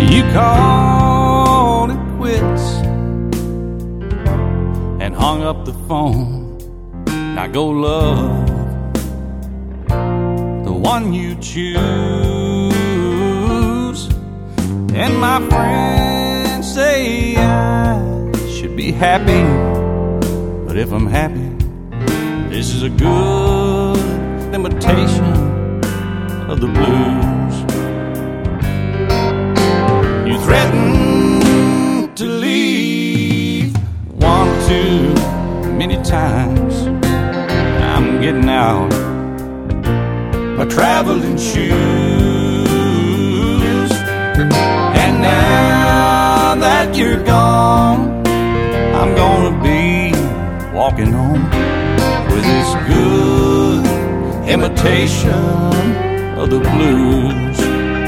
You called it quits and hung up the phone. Now go love the one you choose. And my friends say I should be happy, but if I'm happy, this is a good imitation of the blues. You threatened to leave one too many times. I'm getting out my traveling shoes. And now that you're gone, I'm gonna be walking home with this good imitation of the blues.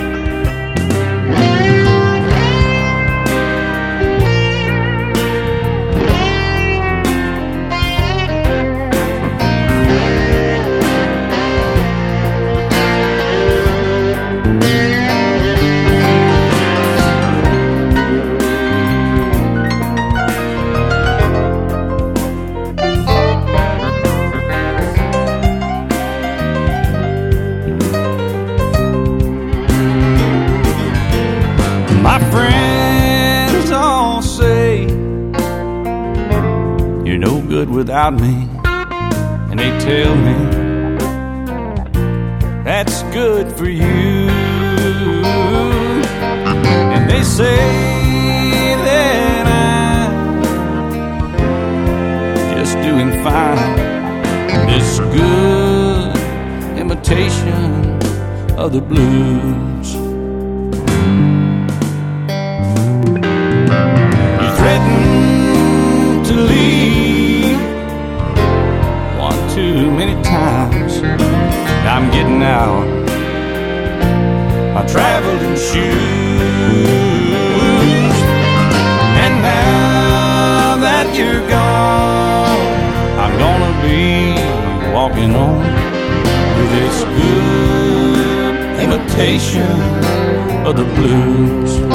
My friends all say you're no good without me, and they tell me that's good for you. And they say that I'm just doing fine, this good imitation of the blues. To leave one too many times. I'm getting out my traveling shoes. And now that you're gone, I'm gonna be walking on with this good imitation of the blues.